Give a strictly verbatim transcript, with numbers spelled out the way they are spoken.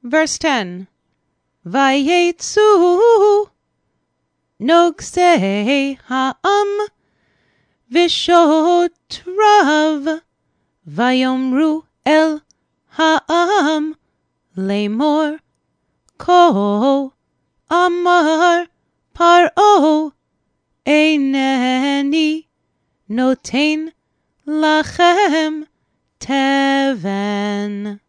Verse ten. Vayetzu nogsei ha'am vishotrav vayomru el ha'am lemor ko amar paro eineni noten lachem teven.